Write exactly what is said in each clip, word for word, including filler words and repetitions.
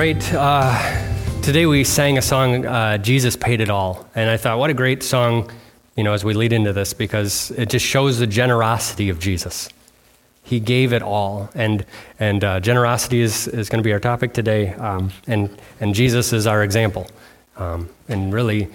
great. Uh, today we sang a song, uh, Jesus Paid It All. And I thought, what a great song, you know, as we lead into this, because it just shows the generosity of Jesus. He gave it all. And and uh, generosity is, is going to be our topic today. Um, and, and Jesus is our example. Um, and really,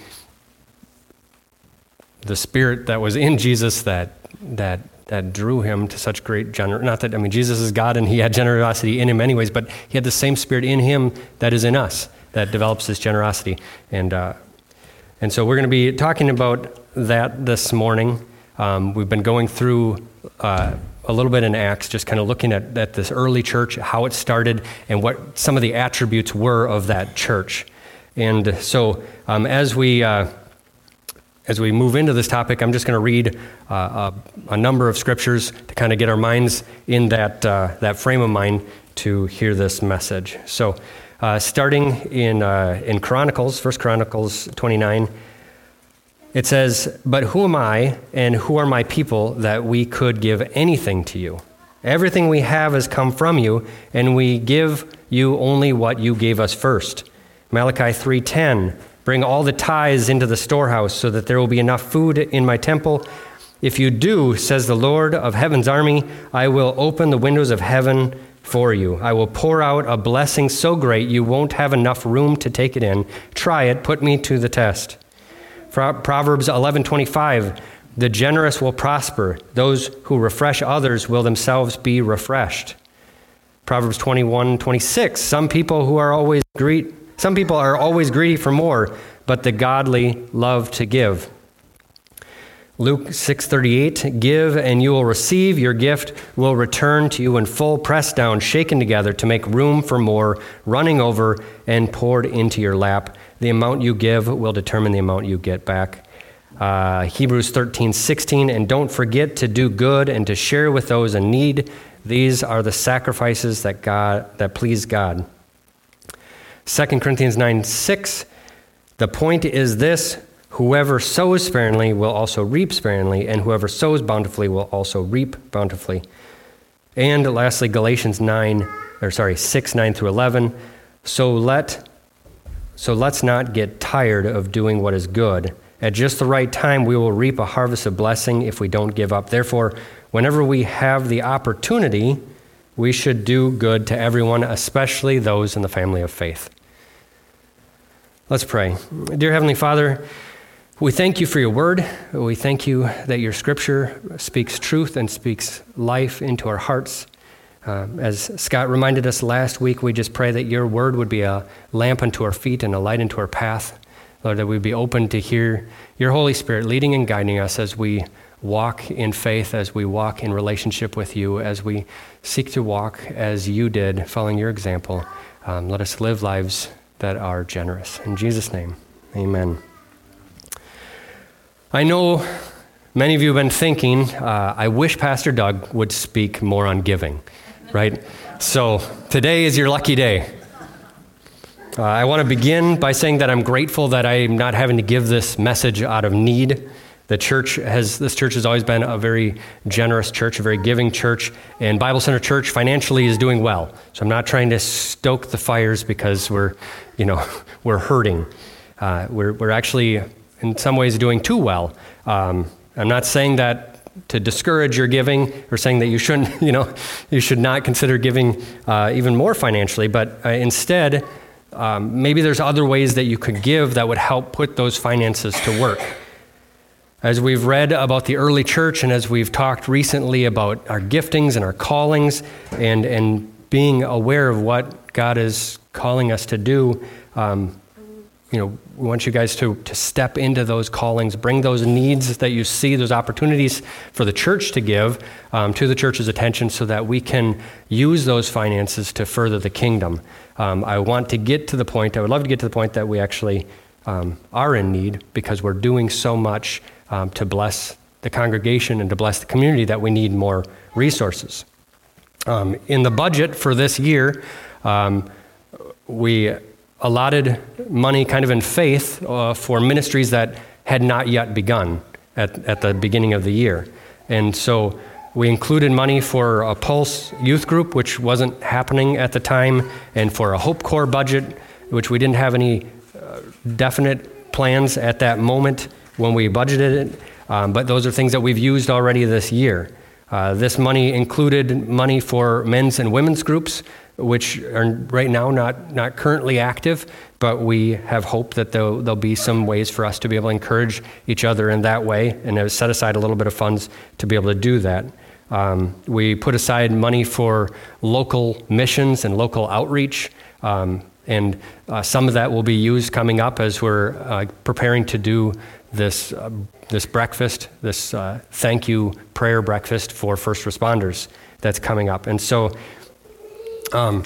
the spirit that was in Jesus that that that drew him to such great gener. Not that I mean Jesus is God and he had generosity in him anyways, but he had the same spirit in him that is in us that develops this generosity. And uh, and so we're going to be talking about that this morning. Um, we've been going through uh, a little bit in Acts, just kind of looking at, at this early church, how it started, and what some of the attributes were of that church. And so um, as we uh, As we move into this topic, I'm just going to read uh, a, a number of scriptures to kind of get our minds in that uh, that frame of mind to hear this message. So, uh, starting in uh, in Chronicles, First Chronicles twenty-nine, it says, "But who am I, and who are my people, that we could give anything to you? Everything we have has come from you, and we give you only what you gave us first." Malachi three ten. "Bring all the tithes into the storehouse so that there will be enough food in my temple. If you do, says the Lord of heaven's army, I will open the windows of heaven for you. I will pour out a blessing so great you won't have enough room to take it in. Try it, put me to the test." Proverbs eleven twenty-five, "The generous will prosper. Those who refresh others will themselves be refreshed." Proverbs twenty-one twenty-six, "Some people who are always greedy Some people are always greedy for more, but the godly love to give." Luke six thirty-eight, "Give and you will receive. Your gift will return to you in full, pressed down, shaken together to make room for more, running over and poured into your lap. The amount you give will determine the amount you get back." Uh, Hebrews thirteen sixteen, "And don't forget to do good and to share with those in need. These are the sacrifices that God that please God." Second Corinthians nine six, "The point is this, whoever sows sparingly will also reap sparingly, and whoever sows bountifully will also reap bountifully." And lastly, Galatians nine, or sorry, six, nine through eleven, so let, so let's not get tired of doing what is good. At just the right time, we will reap a harvest of blessing if we don't give up. Therefore, whenever we have the opportunity, we should do good to everyone, especially those in the family of faith. Let's pray. Dear Heavenly Father, we thank you for your word. We thank you that your scripture speaks truth and speaks life into our hearts. Uh, as Scott reminded us last week, we just pray that your word would be a lamp unto our feet and a light into our path. Lord, that we'd be open to hear your Holy Spirit leading and guiding us as we walk in faith, as we walk in relationship with you, as we seek to walk as you did, following your example. Um, let us live lives that are generous. In Jesus' name, amen. I know many of you have been thinking, uh, I wish Pastor Doug would speak more on giving, right? So today is your lucky day. Uh, I want to begin by saying that I'm grateful that I'm not having to give this message out of need. The church has, this church has always been a very generous church, a very giving church, and Bible Center Church financially is doing well. So I'm not trying to stoke the fires because we're, you know, we're hurting. Uh, we're we're actually, in some ways, doing too well. Um, I'm not saying that to discourage your giving or saying that you shouldn't, you know, you should not consider giving uh, even more financially, but uh, instead, um, maybe there's other ways that you could give that would help put those finances to work. As we've read about the early church and as we've talked recently about our giftings and our callings and, and being aware of what God is calling us to do, um, you know, we want you guys to, to step into those callings, bring those needs that you see, those opportunities for the church to give um, to the church's attention so that we can use those finances to further the kingdom. Um, I want to get to the point, I would love to get to the point that we actually um, are in need because we're doing so much Um, to bless the congregation and to bless the community that we need more resources. Um, in the budget for this year, um, we allotted money kind of in faith uh, for ministries that had not yet begun at, at the beginning of the year. And so we included money for a Pulse youth group, which wasn't happening at the time, and for a Hope Corps budget, which we didn't have any uh, definite plans at that moment when we budgeted it, um, but those are things that we've used already this year. Uh, this money included money for men's and women's groups, which are right now not, not currently active, but we have hope that there'll, there'll be some ways for us to be able to encourage each other in that way, and have set aside a little bit of funds to be able to do that. Um, we put aside money for local missions and local outreach, um, and uh, some of that will be used coming up as we're uh, preparing to do this uh, this breakfast, this uh, thank you prayer breakfast for first responders that's coming up. And so um,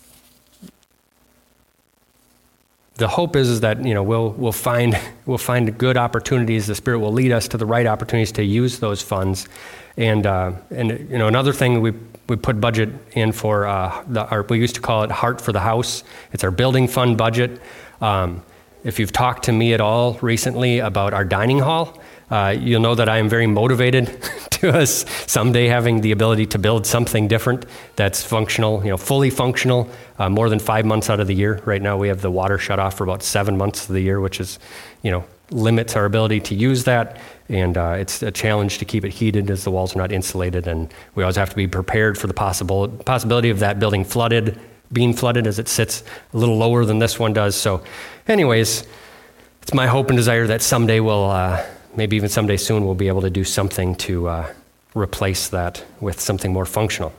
the hope is, is that, you know, we'll we'll find we'll find good opportunities. The Spirit will lead us to the right opportunities to use those funds. And uh, and you know, another thing we we put budget in for uh, the, our, we used to call it Heart for the House. It's our building fund budget. Um, if you've talked to me at all recently about our dining hall, uh, you'll know that I am very motivated to us someday having the ability to build something different that's functional, you know, fully functional, uh, more than five months out of the year. Right now we have the water shut off for about seven months of the year, which is, you know, limits our ability to use that. And uh, it's a challenge to keep it heated as the walls are not insulated. And we always have to be prepared for the possible possibility of that building flooded, being flooded as it sits a little lower than this one does. So anyways, it's my hope and desire that someday we'll, uh, maybe even someday soon, we'll be able to do something to uh, replace that with something more functional.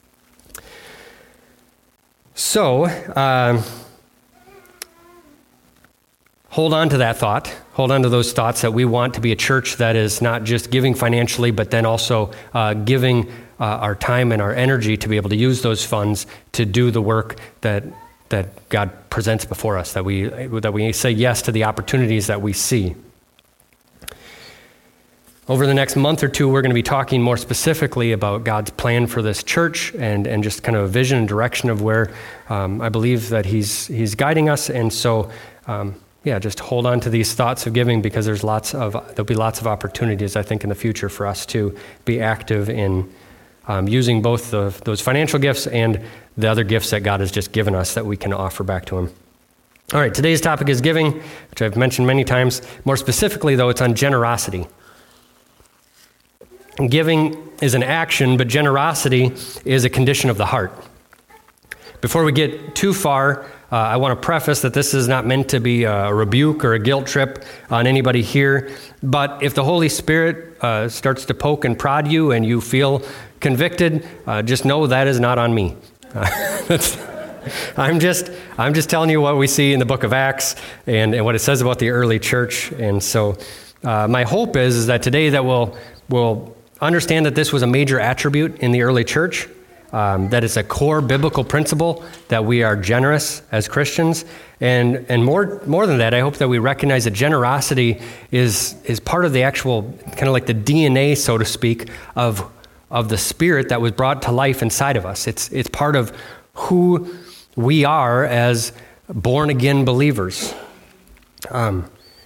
So, um, hold on to that thought. Hold on to those thoughts that we want to be a church that is not just giving financially, but then also uh, giving uh, our time and our energy to be able to use those funds to do the work that that God presents before us, that we that we say yes to the opportunities that we see. Over the next month or two, we're going to be talking more specifically about God's plan for this church and, and just kind of a vision and direction of where um, I believe that He's He's guiding us. And so, um, yeah, just hold on to these thoughts of giving, because there's lots of there'll be lots of opportunities, I think, in the future for us to be active in um, using both the, those financial gifts and the other gifts that God has just given us that we can offer back to Him. All right, today's topic is giving, which I've mentioned many times. More specifically, though, it's on generosity. Giving is an action, but generosity is a condition of the heart. Before we get too far, uh, I want to preface that this is not meant to be a rebuke or a guilt trip on anybody here. But if the Holy Spirit uh, starts to poke and prod you and you feel convicted, uh, just know that is not on me. Uh, that's, I'm just I'm just telling you what we see in the book of Acts and, and what it says about the early church. And so uh, my hope is, is that today that we'll we'll understand that this was a major attribute in the early church, um, that it's a core biblical principle that we are generous as Christians. And and more more than that, I hope that we recognize that generosity is is part of the actual, kind of like the D N A, so to speak, of of the Spirit that was brought to life inside of us. It's it's part of who we are as born-again believers. Um,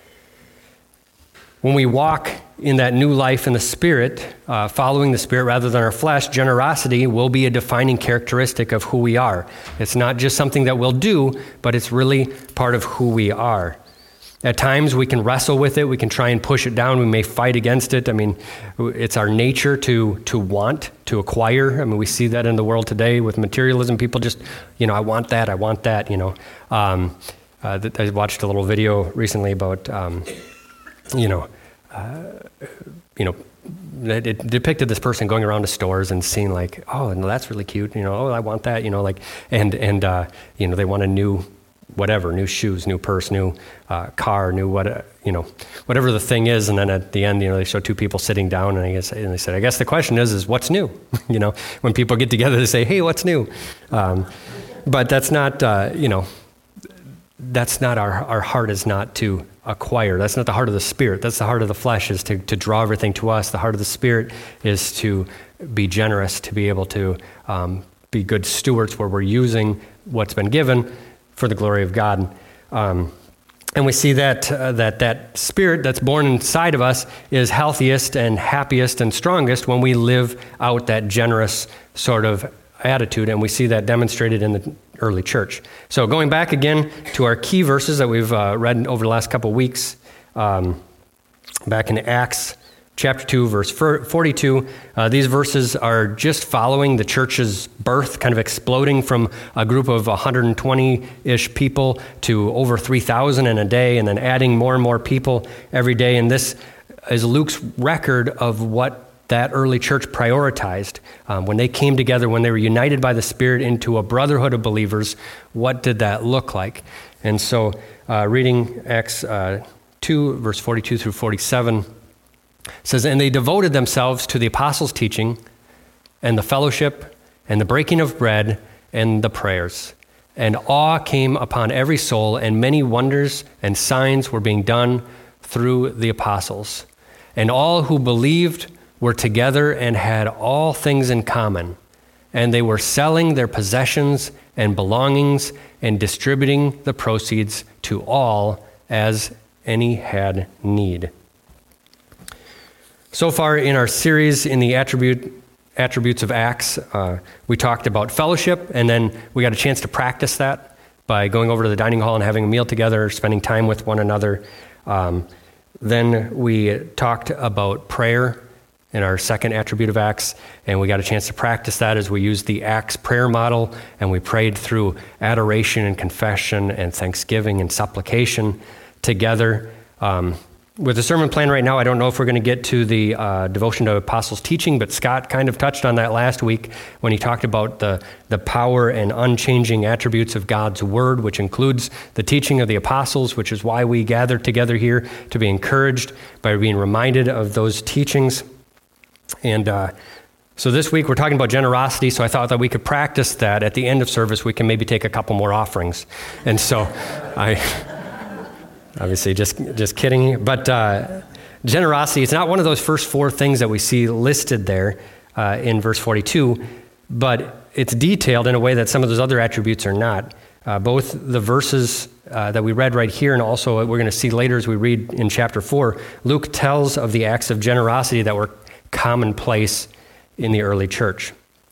when we walk in that new life in the Spirit, uh, following the Spirit rather than our flesh, generosity will be a defining characteristic of who we are. It's not just something that we'll do, but it's really part of who we are. At times we can wrestle with it, we can try and push it down, we may fight against it. I mean, it's our nature to to want, to acquire. I mean, we see that in the world today with materialism. People just, you know, I want that, I want that, you know. Um, uh, I watched a little video recently about, um, you know, uh, you know, it, it depicted this person going around to stores and seeing like, oh, no, that's really cute, you know, oh, I want that, you know, like, and, and uh, you know, they want a new whatever, new shoes, new purse, new uh, car, new what, you know, whatever the thing is. And then at the end, you know, they show two people sitting down, and I guess, and they said, I guess the question is, is what's new? You know, when people get together, they say, hey, what's new? Um, but that's not, uh, you know, that's not our, our heart is not to acquire. That's not the heart of the Spirit. That's the heart of the flesh, is to, to draw everything to us. The heart of the Spirit is to be generous, to be able to um, be good stewards where we're using what's been given for the glory of God. Um, And we see that, uh, that that spirit that's born inside of us is healthiest and happiest and strongest when we live out that generous sort of attitude, and we see that demonstrated in the early church. So going back again to our key verses that we've uh, read over the last couple of weeks, um, back in Acts chapter two, verse forty-two, uh, these verses are just following the church's birth, kind of exploding from a group of one hundred twenty-ish people to over three thousand in a day, and then adding more and more people every day. And this is Luke's record of what that early church prioritized. Um, when they came together, when they were united by the Spirit into a brotherhood of believers, what did that look like? And so uh, reading Acts uh, two, verse forty-two through forty-seven, says, "And they devoted themselves to the apostles' teaching and the fellowship and the breaking of bread and the prayers. And awe came upon every soul, and many wonders and signs were being done through the apostles. And all who believed were together and had all things in common. And they were selling their possessions and belongings and distributing the proceeds to all as any had need." So far in our series in the attribute, attributes of Acts, uh, we talked about fellowship, and then we got a chance to practice that by going over to the dining hall and having a meal together, spending time with one another. Um, then we talked about prayer in our second attribute of Acts, and we got a chance to practice that as we used the Acts prayer model, and we prayed through adoration and confession and thanksgiving and supplication together. Um, With the sermon plan right now, I don't know if we're going to get to the uh, devotion to apostles' teaching, but Scott kind of touched on that last week when he talked about the, the power and unchanging attributes of God's word, which includes the teaching of the apostles, which is why we gather together here to be encouraged by being reminded of those teachings. And uh, so this week we're talking about generosity, so I thought that we could practice that. At the end of service, we can maybe take a couple more offerings. And so I... Obviously, just just kidding. But uh, generosity, it's not one of those first four things that we see listed there uh, in verse forty-two, but it's detailed in a way that some of those other attributes are not. Uh, both the verses uh, that we read right here and also what we're going to see later as we read in chapter four, Luke tells of the acts of generosity that were commonplace in the early church.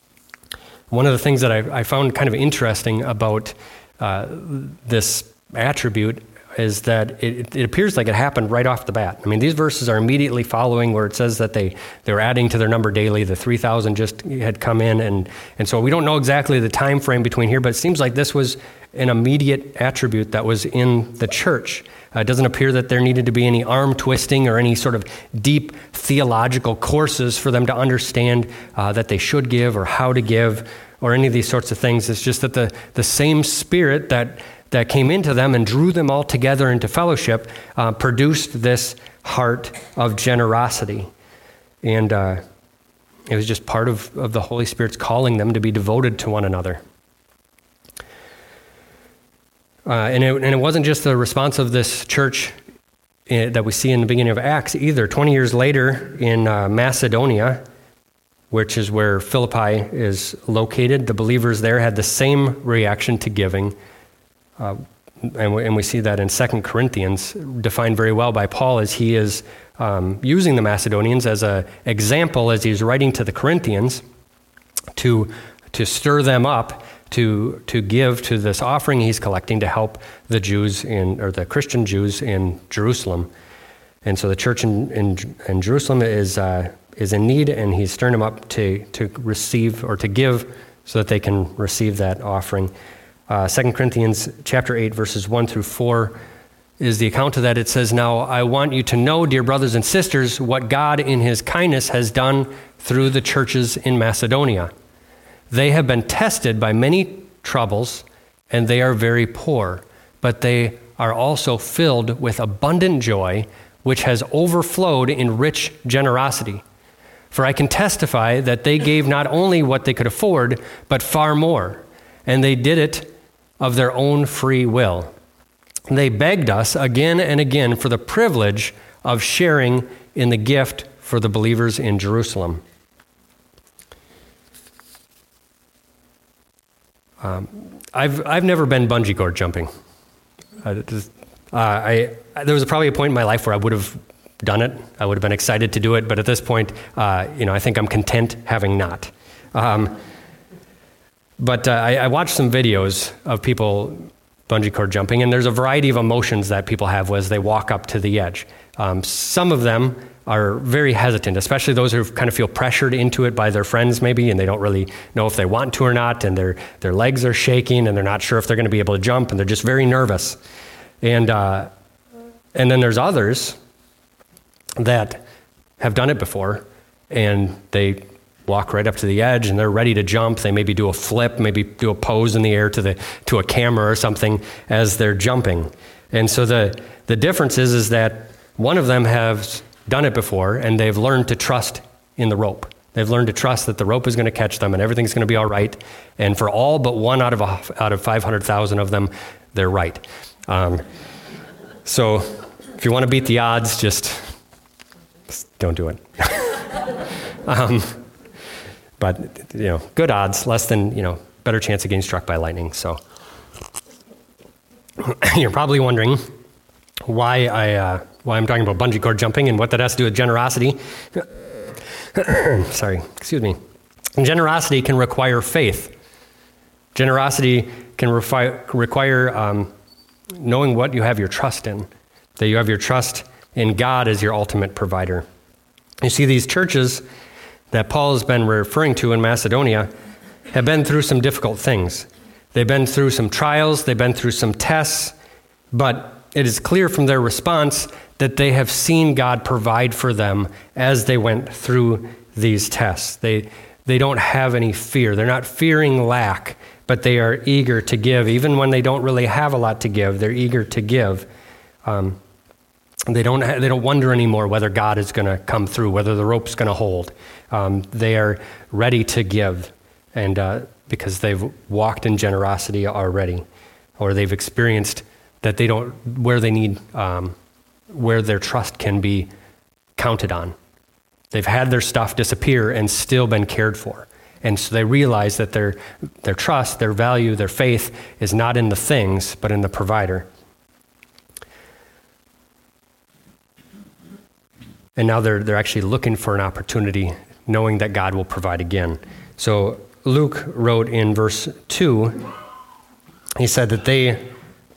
One of the things that I, I found kind of interesting about uh, this attribute is that it, it appears like it happened right off the bat. I mean, these verses are immediately following where it says that they, they were adding to their number daily. The three thousand just had come in, and, and so we don't know exactly the time frame between here, but it seems like this was an immediate attribute that was in the church. Uh, it doesn't appear that there needed to be any arm twisting or any sort of deep theological courses for them to understand uh, that they should give or how to give or any of these sorts of things. It's just that the, the same spirit that that came into them and drew them all together into fellowship, uh, produced this heart of generosity. And uh, it was just part of, of the Holy Spirit's calling them to be devoted to one another. Uh, and, it, and it wasn't just the response of this church uh, that we see in the beginning of Acts either. twenty years later in uh, Macedonia, which is where Philippi is located, the believers there had the same reaction to giving. Uh, and, we, and we see that in Second Corinthians, defined very well by Paul, as he is um, using the Macedonians as an example as he's writing to the Corinthians to to stir them up to to give to this offering he's collecting to help the Jews in or the Christian Jews in Jerusalem. And so the church in in, in Jerusalem is uh, is in need, and he's stirring them up to to receive or to give so that they can receive that offering. Uh, Second Corinthians chapter eight, verses one through four is the account of that. It says, "Now I want you to know, dear brothers and sisters, what God in his kindness has done through the churches in Macedonia. They have been tested by many troubles, and they are very poor, but they are also filled with abundant joy, which has overflowed in rich generosity. For I can testify that they gave not only what they could afford, but far more, and they did it of their own free will. They begged us again and again for the privilege of sharing in the gift for the believers in Jerusalem." Um, I've I've never been bungee cord jumping. I, just, Uh, I, there was probably a point in my life where I would have done it. I would have been excited to do it, but at this point, uh, you know, I think I'm content having not. Um, but uh, I, I watched some videos of people bungee cord jumping, and there's a variety of emotions that people have as they walk up to the edge. Um, some of them are very hesitant, especially those who kind of feel pressured into it by their friends maybe, and they don't really know if they want to or not, and their their legs are shaking, and they're not sure if they're going to be able to jump, and they're just very nervous. And uh, and then there's others that have done it before, and they walk right up to the edge, and they're ready to jump. They maybe do a flip, maybe do a pose in the air to the to a camera or something as they're jumping. And so the the difference is is that one of them has done it before, and they've learned to trust in the rope. They've learned to trust that the rope is going to catch them, and everything's going to be all right. And for all but one out of a, out of five hundred thousand of them, they're right. Um, so if you want to beat the odds, just, just don't do it. um, but, you know, good odds, less than, you know, better chance of getting struck by lightning. So you're probably wondering why, I, uh, why I'm talking about bungee cord jumping and what that has to do with generosity. Sorry, excuse me. And generosity can require faith. Generosity can refi- require um, knowing what you have your trust in, that you have your trust in God as your ultimate provider. You see, these churches that Paul has been referring to in Macedonia have been through some difficult things. They've been through some trials, they've been through some tests, but it is clear from their response that they have seen God provide for them as they went through these tests. They they don't have any fear. They're not fearing lack, but they are eager to give. Even when they don't really have a lot to give, they're eager to give. Um, they don't ha- they don't wonder anymore whether God is going to come through, whether the rope's going to hold. Um, they are ready to give, and uh, because they've walked in generosity already, or they've experienced that they don't where they need. Um, where their trust can be counted on. They've had their stuff disappear and still been cared for. And so they realize that their their trust, their value, their faith is not in the things, but in the provider. And now they're they're actually looking for an opportunity, knowing that God will provide again. So Luke wrote in verse two, he said that they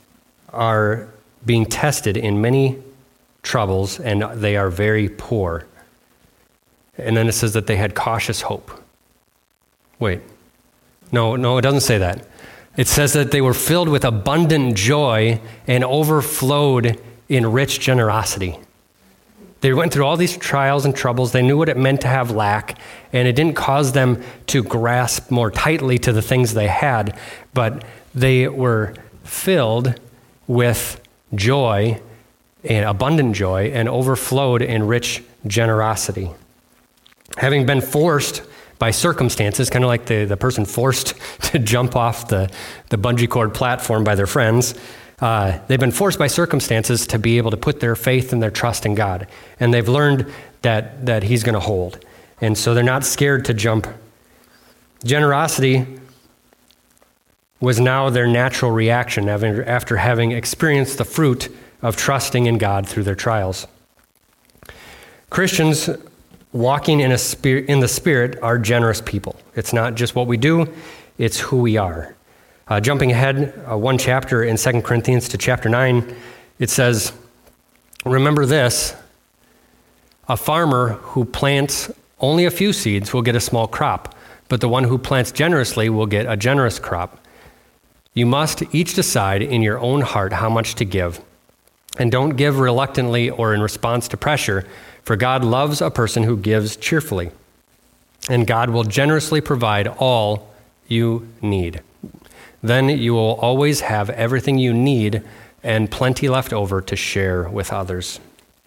are being tested in many troubles, and they are very poor. And then it says that they had cautious hope. Wait, no, no, it doesn't say that. It says that they were filled with abundant joy and overflowed in rich generosity. They went through all these trials and troubles. They knew what it meant to have lack, and it didn't cause them to grasp more tightly to the things they had, but they were filled with joy and abundant joy, and overflowed in rich generosity. Having been forced by circumstances, kind of like the, the person forced to jump off the, the bungee cord platform by their friends, uh, they've been forced by circumstances to be able to put their faith and their trust in God. And they've learned that, that He's going to hold. And so they're not scared to jump. Generosity was now their natural reaction after having experienced the fruit of trusting in God through their trials. Christians walking in a spirit, in the Spirit are generous people. It's not just what we do, it's who we are. Uh, jumping ahead uh, one chapter in Second Corinthians to chapter nine, it says, remember this, a farmer who plants only a few seeds will get a small crop, but the one who plants generously will get a generous crop. You must each decide in your own heart how much to give. And don't give reluctantly or in response to pressure, for God loves a person who gives cheerfully. And God will generously provide all you need. Then you will always have everything you need and plenty left over to share with others.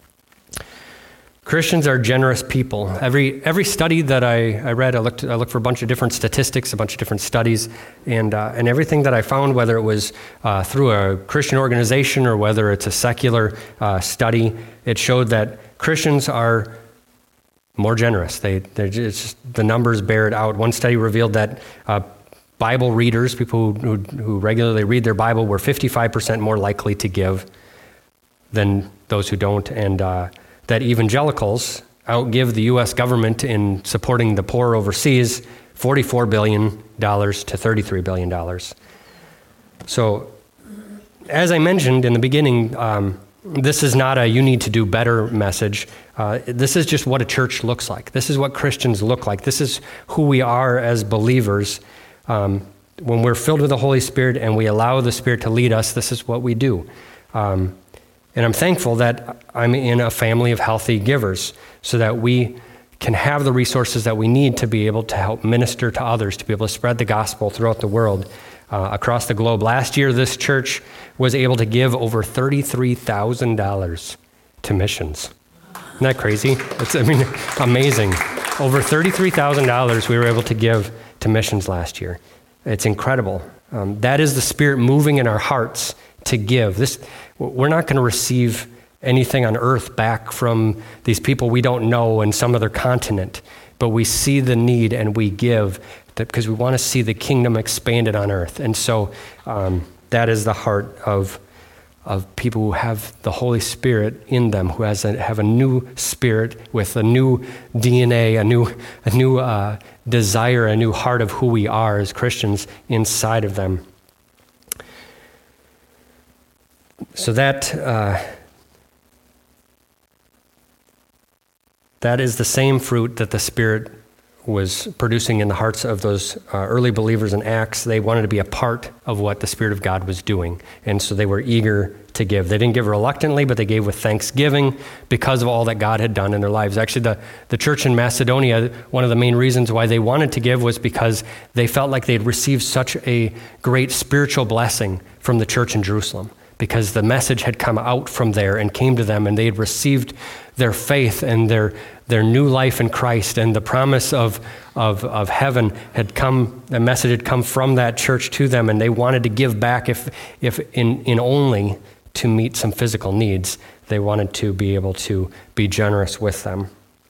Christians are generous people. Every every study that I, I read, I looked I looked for a bunch of different statistics, a bunch of different studies, and uh, and everything that I found, whether it was uh, through a Christian organization or whether it's a secular uh, study, it showed that Christians are more generous. They they're just, the numbers bear it out. One study revealed that uh, Bible readers, people who, who who regularly read their Bible, were fifty-five percent more likely to give. than those who don't, and uh, that evangelicals outgive the U S government in supporting the poor overseas forty-four billion dollars to thirty-three billion dollars. So, as I mentioned in the beginning, um, this is not a you need to do better message. Uh, this is just what a church looks like. This is what Christians look like. This is who we are as believers. Um, when we're filled with the Holy Spirit and we allow the Spirit to lead us, this is what we do. Um, and I'm thankful that I'm in a family of healthy givers so that we can have the resources that we need to be able to help minister to others, to be able to spread the gospel throughout the world. Uh, across the globe. Last year, this church was able to give over thirty-three thousand dollars to missions. Isn't that crazy? It's, I mean, amazing. Over thirty-three thousand dollars we were able to give to missions last year. It's incredible. Um, that is the Spirit moving in our hearts to give. This, we're not going to receive anything on earth back from these people we don't know in some other continent, but we see the need and we give because we want to see the kingdom expanded on earth. And so um, that is the heart of of people who have the Holy Spirit in them, who has a, have a new spirit with a new D N A, a new a new uh, desire, a new heart of who we are as Christians inside of them. So that uh, that is the same fruit that the Spirit was producing in the hearts of those uh, early believers in Acts. They wanted to be a part of what the Spirit of God was doing. And so they were eager to give. They didn't give reluctantly, but they gave with thanksgiving because of all that God had done in their lives. Actually, the, the church in Macedonia, one of the main reasons why they wanted to give was because they felt like they'd received such a great spiritual blessing from the church in Jerusalem, because the message had come out from there and came to them, and they had received their faith and their their new life in Christ, and the promise of, of, of heaven had come, the message had come from that church to them, and they wanted to give back if, if in, in only to meet some physical needs. They wanted to be able to be generous with them.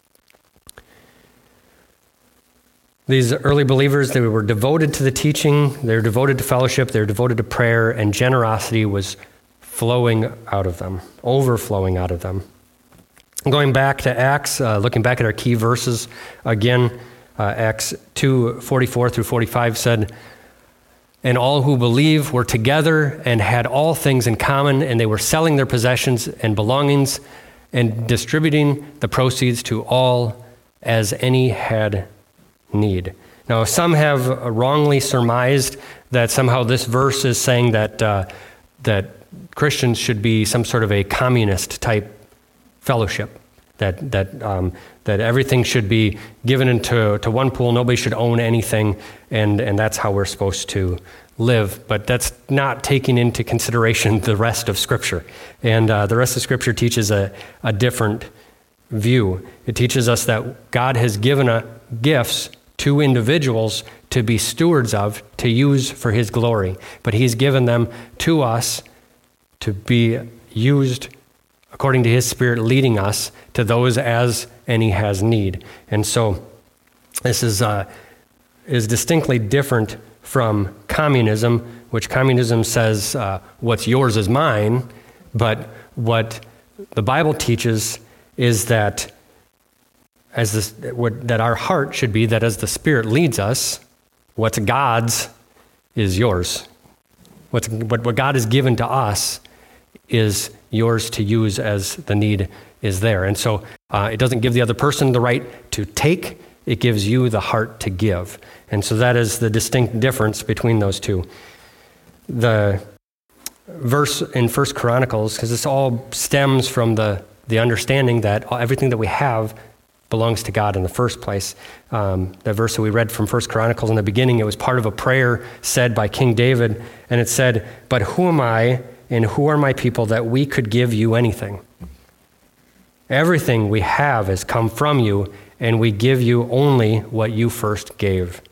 These early believers, they were devoted to the teaching, they were devoted to fellowship, they were devoted to prayer, and generosity was flowing out of them, overflowing out of them. Going back to Acts, uh, looking back at our key verses, again, uh, Acts two, forty-four through forty-five said, "And all who believe were together and had all things in common, and they were selling their possessions and belongings and distributing the proceeds to all as any had need." Now, some have wrongly surmised that somehow this verse is saying that uh, that Christians should be some sort of a communist type fellowship, that that um, that everything should be given into to one pool, nobody should own anything, and, and that's how we're supposed to live. But that's not taking into consideration the rest of Scripture. And uh, the rest of Scripture teaches a, a different view. It teaches us that God has given a, gifts to individuals to be stewards of, to use for His glory. But He's given them to us to be used according to His Spirit leading us to those as any has need. And so this is uh, is distinctly different from communism, which communism says uh, what's yours is mine, but what the Bible teaches is that as this, what, that our heart should be that as the Spirit leads us, what's God's is yours. What's, what, what God has given to us is yours to use as the need is there. And so uh, it doesn't give the other person the right to take, it gives you the heart to give. And so that is the distinct difference between those two. The verse in First Chronicles, because this all stems from the, the understanding that everything that we have belongs to God in the first place. Um, the verse that we read from First Chronicles in the beginning, it was part of a prayer said by King David, and it said, "But who am I and who are my people that we could give you anything? Everything we have has come from you, and we give you only what you first gave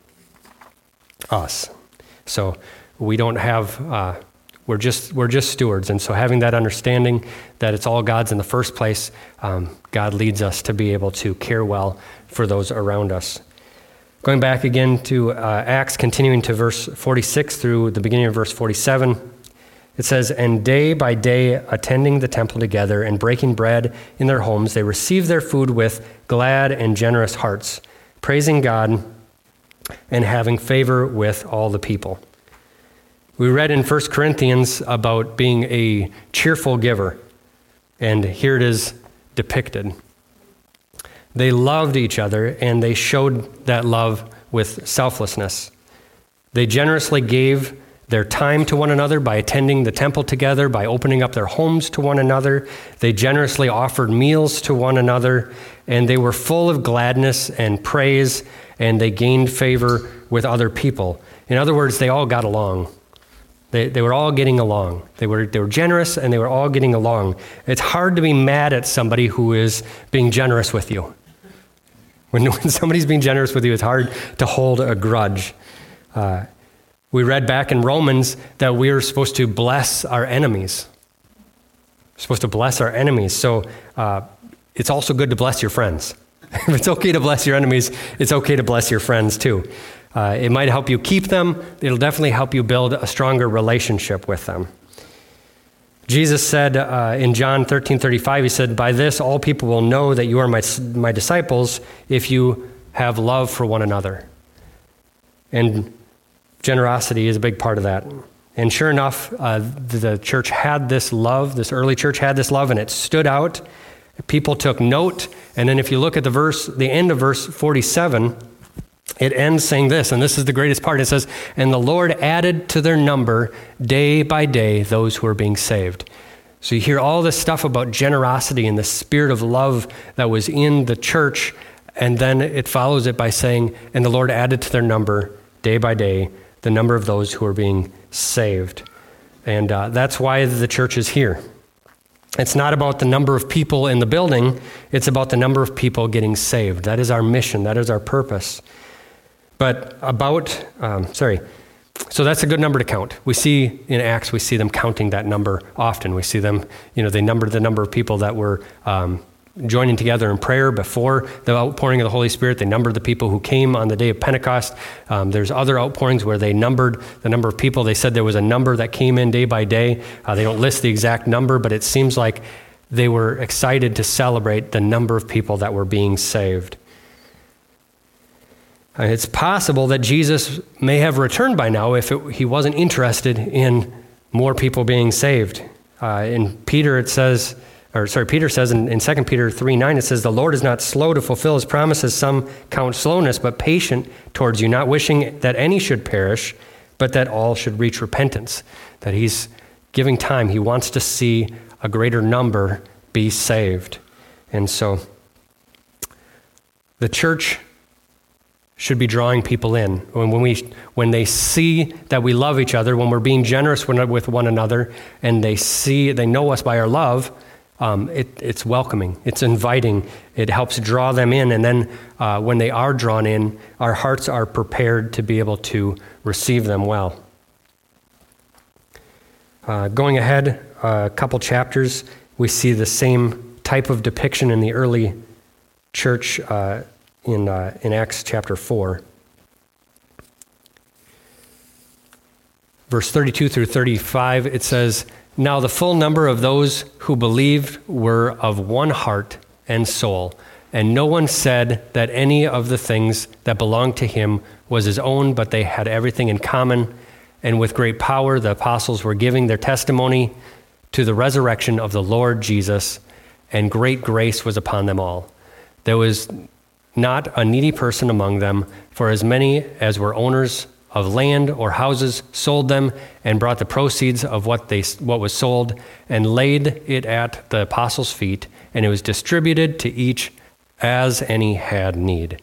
us." So we don't have, uh, we're just we're just stewards. And so having that understanding that it's all God's in the first place, um, God leads us to be able to care well for those around us. Going back again to uh, Acts, continuing to verse forty-six through the beginning of verse forty-seven, It says, and day by day attending the temple together and breaking bread in their homes, they received their food with glad and generous hearts, praising God and having favor with all the people. We read in First Corinthians about being a cheerful giver, and here it is depicted. They loved each other, and they showed that love with selflessness. They generously gave their time to one another by attending the temple together, by opening up their homes to one another. They generously offered meals to one another, and they were full of gladness and praise, and they gained favor with other people. In other words, they all got along. They, they were all getting along. They were, they were generous, and they were all getting along. It's hard to be mad at somebody who is being generous with you. When, when somebody's being generous with you, it's hard to hold a grudge. Uh, we read back in Romans that we are supposed to bless our enemies. We're supposed to bless our enemies. So uh, it's also good to bless your friends. If it's okay to bless your enemies, it's okay to bless your friends too. Uh, it might help you keep them. It'll definitely help you build a stronger relationship with them. Jesus said uh, in John thirteen thirty-five, he said, by this all people will know that you are my, my disciples if you have love for one another. And generosity is a big part of that. And sure enough, uh, the church had this love, this early church had this love, and it stood out. People took note. And then if you look at the verse, the end of verse forty-seven, it ends saying this, and this is the greatest part. It says, and the Lord added to their number day by day those who are being saved. So you hear all this stuff about generosity and the spirit of love that was in the church, and then it follows it by saying, and the Lord added to their number day by day the number of those who are being saved. And uh, that's why the church is here. It's not about the number of people in the building. It's about the number of people getting saved. That is our mission. That is our purpose. But about, um, sorry, so that's a good number to count. We see in Acts, we see them counting that number often. We see them, you know, they numbered the number of people that were um, joining together in prayer before the outpouring of the Holy Spirit. They numbered the people who came on the day of Pentecost. Um, there's other outpourings where they numbered the number of people. They said there was a number that came in day by day. Uh, they don't list the exact number, but it seems like they were excited to celebrate the number of people that were being saved. Uh, it's possible that Jesus may have returned by now if it, he wasn't interested in more people being saved. Uh, in Peter, it says, or sorry, Peter says in, in Second Peter three nine, it says, the Lord is not slow to fulfill his promises, some count slowness, but patient towards you, not wishing that any should perish, but that all should reach repentance. That he's giving time. He wants to see a greater number be saved. And so the church should be drawing people in. When, when we, when they see that we love each other, when we're being generous with one another, and they see, they know us by our love, um, it, it's welcoming, it's inviting, it helps draw them in, and then uh, when they are drawn in, our hearts are prepared to be able to receive them well. Uh, going ahead uh, a couple chapters, we see the same type of depiction in the early church uh, in uh, in Acts chapter four. Verse thirty-two through thirty-five, it says, now the full number of those who believed were of one heart and soul, and no one said that any of the things that belonged to him was his own, but they had everything in common. And with great power the apostles were giving their testimony to the resurrection of the Lord Jesus, and great grace was upon them all. There was not a needy person among them, for as many as were owners of land or houses sold them and brought the proceeds of what they what was sold and laid it at the apostles' feet, and it was distributed to each as any had need.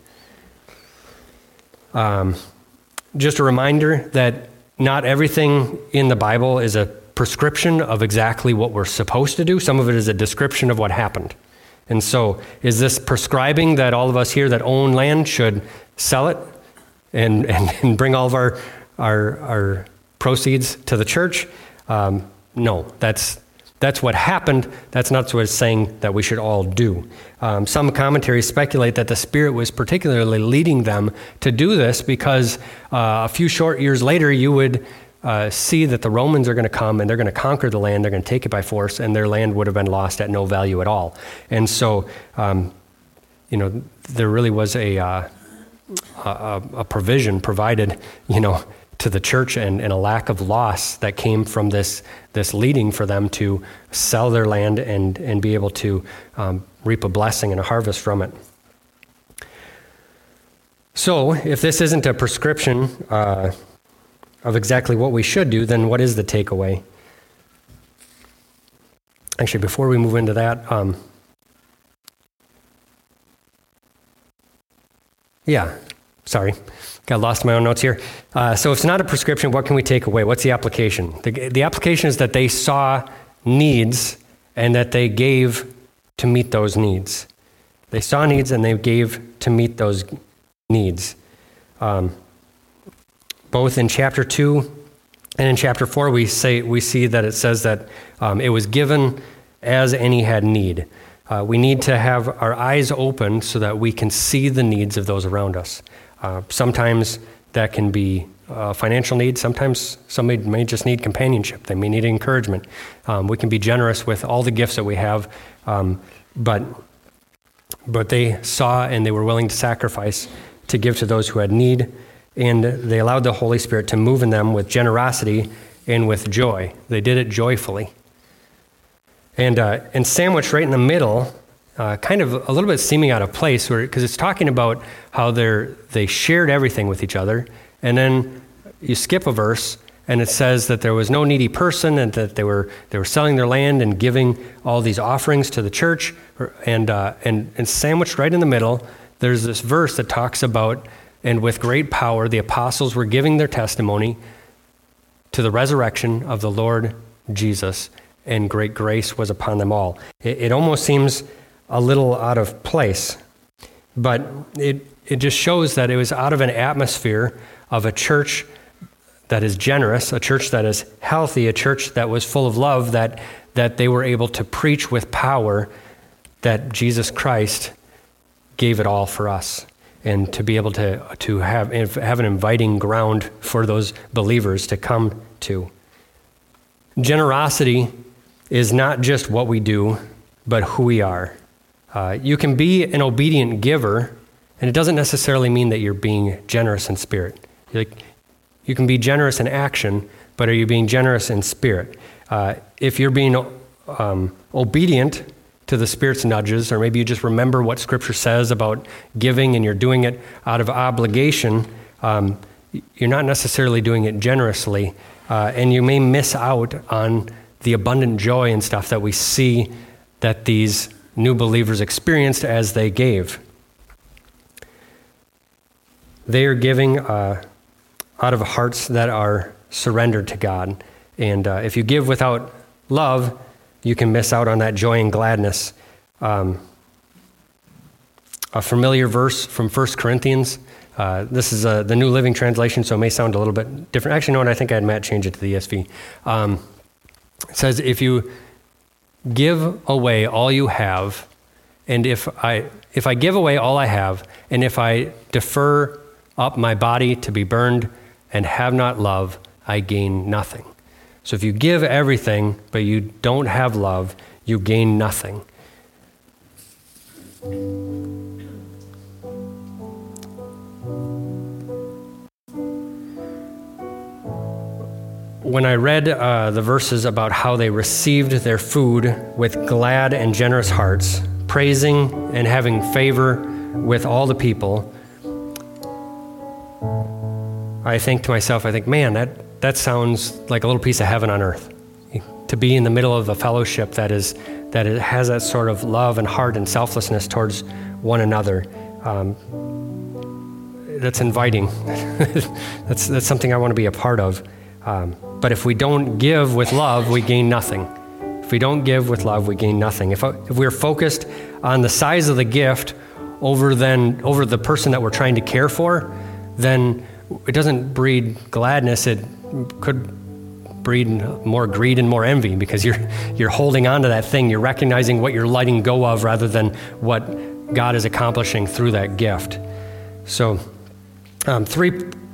Um, just a reminder that not everything in the Bible is a prescription of exactly what we're supposed to do. Some of it is a description of what happened. And so is this prescribing that all of us here that own land should sell it and, and, and bring all of our, our, our proceeds to the church? Um, no, that's, that's what happened. That's not what it's saying that we should all do. Um, some commentaries speculate that the Spirit was particularly leading them to do this because uh, a few short years later you would uh, see that the Romans are going to come and they're going to conquer the land, they're going to take it by force, and their land would have been lost at no value at all. And so, um, you know, there really was a, uh, a, a provision provided, you know, to the church and, and a lack of loss that came from this this leading for them to sell their land and, and be able to um, reap a blessing and a harvest from it. So if this isn't a prescription uh, of exactly what we should do, then what is the takeaway? Actually, before we move into that, um, yeah, sorry. Got lost in my own notes here. Uh, so if it's not a prescription, what can we take away? What's the application? The, the application is that they saw needs and that they gave to meet those needs. They saw needs and they gave to meet those needs. Um, both in chapter two and in chapter four, we say we see that it says that um, it was given as any had need. Uh, we need to have our eyes open so that we can see the needs of those around us. Uh, sometimes that can be a financial need. Sometimes somebody may just need companionship. They may need encouragement. Um, we can be generous with all the gifts that we have, um, but but they saw and they were willing to sacrifice to give to those who had need, and they allowed the Holy Spirit to move in them with generosity and with joy. They did it joyfully. And uh, and sandwiched right in the middle, uh, kind of a little bit seeming out of place, because it's talking about how they're they shared everything with each other, and then you skip a verse, and it says that there was no needy person, and that they were they were selling their land and giving all these offerings to the church, and uh, and and sandwiched right in the middle, there's this verse that talks about, and with great power the apostles were giving their testimony to the resurrection of the Lord Jesus, and great grace was upon them all. It, it almost seems a little out of place, but it it just shows that it was out of an atmosphere of a church that is generous, a church that is healthy, a church that was full of love, that that they were able to preach with power that Jesus Christ gave it all for us, and to be able to to have have an inviting ground for those believers to come to. Generosity is not just what we do, but who we are. Uh, you can be an obedient giver, and it doesn't necessarily mean that you're being generous in spirit. Like, you can be generous in action, but are you being generous in spirit? Uh, if you're being um, obedient to the Spirit's nudges, or maybe you just remember what Scripture says about giving and you're doing it out of obligation, um, you're not necessarily doing it generously, uh, and you may miss out on the abundant joy and stuff that we see that these new believers experienced as they gave. They are giving uh, out of hearts that are surrendered to God. And uh, if you give without love, you can miss out on that joy and gladness. Um, a familiar verse from First Corinthians. Uh, this is uh, the New Living Translation, so it may sound a little bit different. Actually, no, and I think I had Matt change it to the E S V. Um, it says, if you give away all you have, and if I if I give away all I have, and if I defer up my body to be burned and have not love, I gain nothing. So if you give everything, but you don't have love, you gain nothing. When I read uh, the verses about how they received their food with glad and generous hearts, praising and having favor with all the people, I think to myself, I think, man, that, that sounds like a little piece of heaven on earth. To be in the middle of a fellowship that is that it has that sort of love and heart and selflessness towards one another. Um, that's inviting. that's that's something I want to be a part of. Um, but if we don't give with love, we gain nothing. If we don't give with love, we gain nothing. If if we're focused on the size of the gift over then over the person that we're trying to care for, then it doesn't breed gladness. It could breed more greed and more envy, because you're you're holding on to that thing. You're recognizing what you're letting go of rather than what God is accomplishing through that gift. So um, three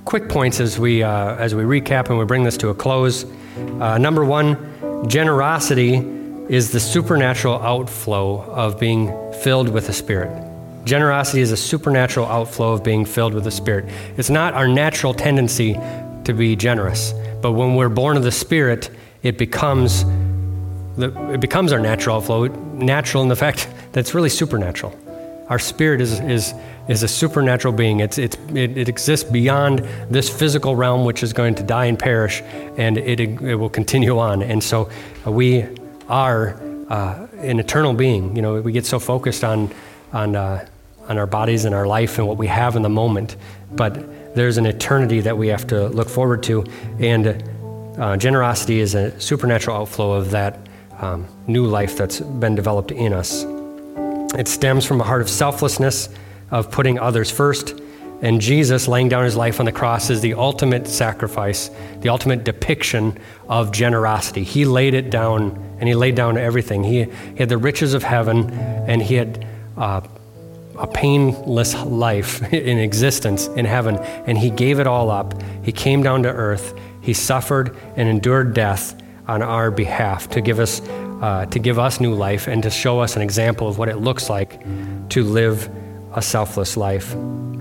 quick points as we uh, as we recap and we bring this to a close. Uh, number one, generosity is the supernatural outflow of being filled with the Spirit. Generosity is a supernatural outflow of being filled with the Spirit. It's not our natural tendency to be generous, but when we're born of the Spirit, it becomes the, it becomes our natural outflow. Natural in the fact that it's really supernatural. Our spirit is is is a supernatural being. It's it's it, it exists beyond this physical realm, which is going to die and perish, and it it will continue on. And so uh, we are uh, an eternal being. You know, we get so focused on on uh, on our bodies and our life and what we have in the moment, but there's an eternity that we have to look forward to, and uh, generosity is a supernatural outflow of that um, new life that's been developed in us. It stems from a heart of selflessness, of putting others first, and Jesus laying down his life on the cross is the ultimate sacrifice, the ultimate depiction of generosity. He laid it down, and he laid down everything. He, he had the riches of heaven, and he had uh, a painless life in existence in heaven, and he gave it all up. He came down to earth. He suffered and endured death on our behalf to give us uh, to give us new life and to show us an example of what it looks like to live a selfless life.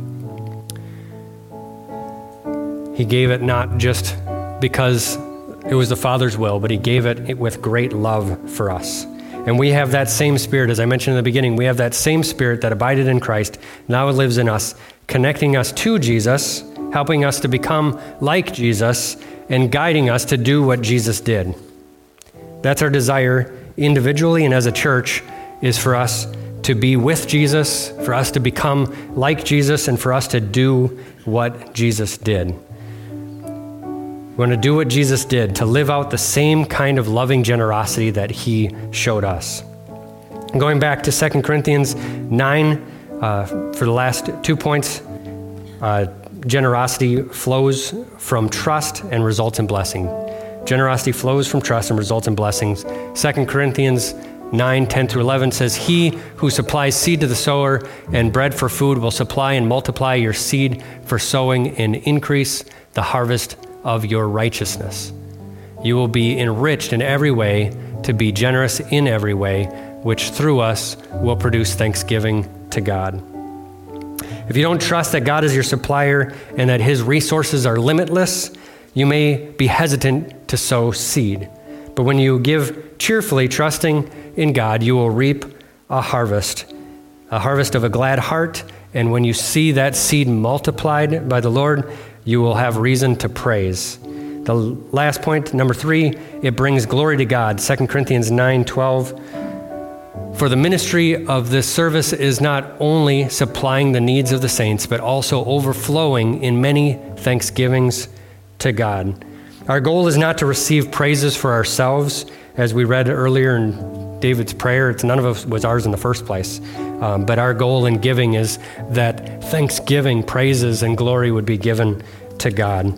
He gave it not just because it was the Father's will, but he gave it with great love for us. And we have that same Spirit, as I mentioned in the beginning, we have that same Spirit that abided in Christ, now it lives in us, connecting us to Jesus, helping us to become like Jesus, and guiding us to do what Jesus did. That's our desire individually and as a church, is for us to be with Jesus, for us to become like Jesus, and for us to do what Jesus did. We want to do what Jesus did, to live out the same kind of loving generosity that he showed us. Going back to Second Corinthians nine, uh, for the last two points, uh, generosity flows from trust and results in blessing. Generosity flows from trust and results in blessings. Second Corinthians nine, ten through eleven says, "He who supplies seed to the sower and bread for food will supply and multiply your seed for sowing and increase the harvest of your righteousness. You will be enriched in every way to be generous in every way, which through us will produce thanksgiving to God." If you don't trust that God is your supplier and that his resources are limitless, you may be hesitant to sow seed. But when you give cheerfully, trusting in God, you will reap a harvest, a harvest of a glad heart. And when you see that seed multiplied by the Lord, you will have reason to praise. The last point, number three, it brings glory to God. Second Corinthians nine twelve. "For the ministry of this service is not only supplying the needs of the saints, but also overflowing in many thanksgivings to God." Our goal is not to receive praises for ourselves, as we read earlier in David's prayer. It's none of us was ours in the first place. Um, but our goal in giving is that thanksgiving, praises, and glory would be given to God.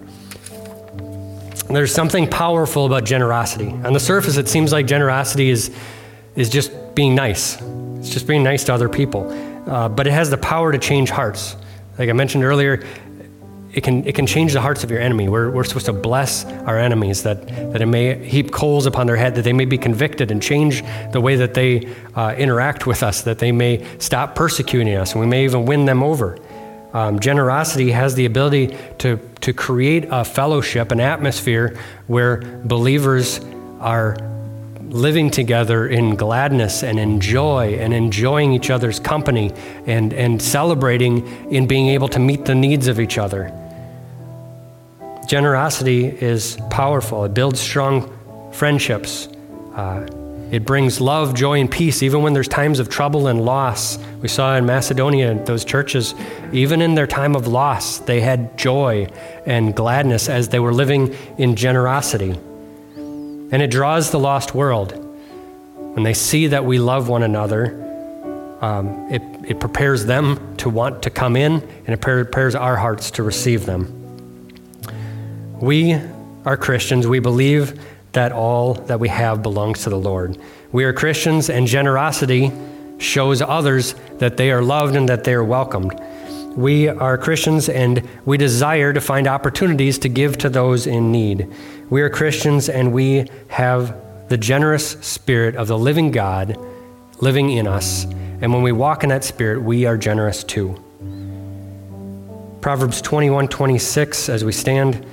There's something powerful about generosity. On the surface, it seems like generosity is is just being nice. It's just being nice to other people. Uh, but it has the power to change hearts. Like I mentioned earlier, it can it can change the hearts of your enemy. We're we're supposed to bless our enemies, that that it may heap coals upon their head, that they may be convicted and change the way that they uh, interact with us, that they may stop persecuting us, and we may even win them over. Um, generosity has the ability to to create a fellowship, an atmosphere where believers are living together in gladness and in joy and enjoying each other's company and, and celebrating in being able to meet the needs of each other. Generosity is powerful. It builds strong friendships. Uh, it brings love, joy, and peace, even when there's times of trouble and loss. We saw in Macedonia, those churches, even in their time of loss, they had joy and gladness as they were living in generosity. And it draws the lost world. When they see that we love one another, um, it, it prepares them to want to come in, and it prepares our hearts to receive them. We are Christians. We believe that all that we have belongs to the Lord. We are Christians, and generosity shows others that they are loved and that they are welcomed. we are Christians and we desire to find opportunities to give to those in need. We are Christians and we have the generous spirit of the living God living in us. And when we walk in that spirit, we are generous too. Proverbs twenty-one twenty-six, as we stand.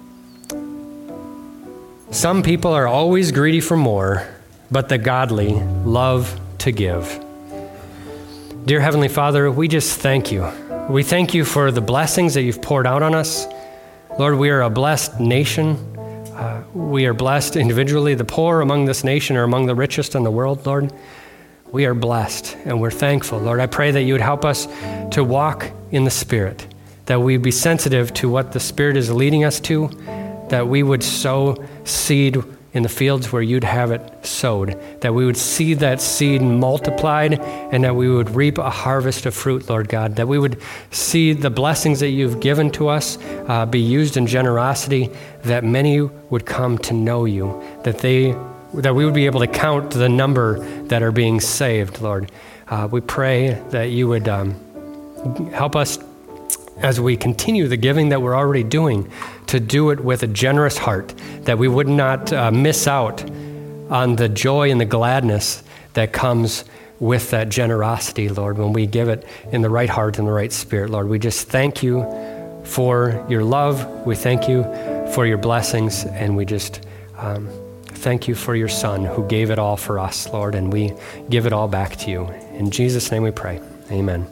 Some people are always greedy for more, but the godly love to give. Dear Heavenly Father, we just thank you. We thank you for the blessings that you've poured out on us. Lord, we are a blessed nation. Uh, we are blessed individually. The poor among this nation are among the richest in the world, Lord. We are blessed and we're thankful. Lord, I pray that you would help us to walk in the Spirit, that we be sensitive to what the Spirit is leading us to, that we would sow seed in the fields where you'd have it sowed, that we would see that seed multiplied and that we would reap a harvest of fruit, Lord God, that we would see the blessings that you've given to us uh, be used in generosity, that many would come to know you, that they, that we would be able to count the number that are being saved, Lord. Uh, we pray that you would um, help us as we continue the giving that we're already doing, to do it with a generous heart, that we would not uh, miss out on the joy and the gladness that comes with that generosity, Lord, when we give it in the right heart and the right spirit, Lord. We just thank you for your love. We thank you for your blessings, and we just um, thank you for your Son who gave it all for us, Lord, and we give it all back to you. In Jesus' name we pray. Amen.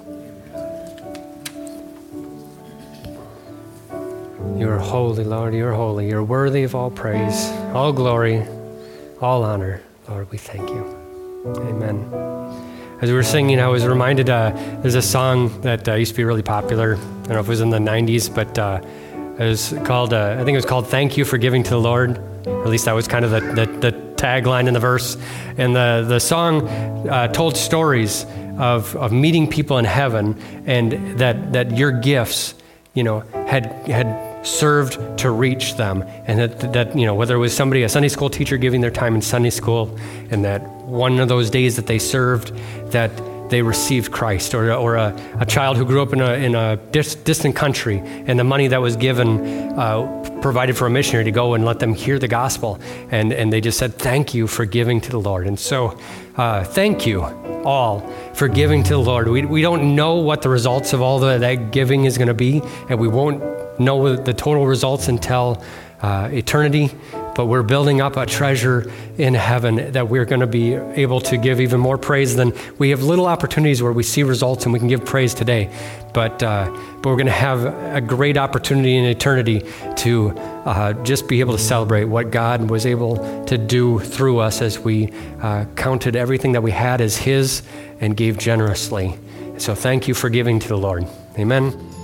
You are holy, Lord. You are holy. You're worthy of all praise, all glory, all honor. Lord, we thank you. Amen. As we were singing, I was reminded, uh, there's a song that uh, used to be really popular. I don't know if it was in the nineties, but uh, it was called, uh, I think it was called Thank You for Giving to the Lord. Or at least that was kind of the, the, the tagline in the verse. And the, the song uh, told stories of, of meeting people in heaven, and that, that your gifts, you know, had had served to reach them, and that, that, you know, whether it was somebody, a Sunday school teacher giving their time in Sunday school, and that one of those days that they served, that they received Christ, or, or a, a child who grew up in a, in a dis, distant country, and the money that was given uh, provided for a missionary to go and let them hear the gospel, and, and they just said, thank you for giving to the Lord. And so uh, thank you all for giving to the Lord. We, we don't know what the results of all the, that giving is going to be, and we won't know the total results until uh, eternity, but we're building up a treasure in heaven that we're going to be able to give even more praise than. We have little opportunities where we see results and we can give praise today, but uh, but we're going to have a great opportunity in eternity to uh, just be able to celebrate what God was able to do through us as we uh, counted everything that we had as His and gave generously. So thank you for giving to the Lord. Amen.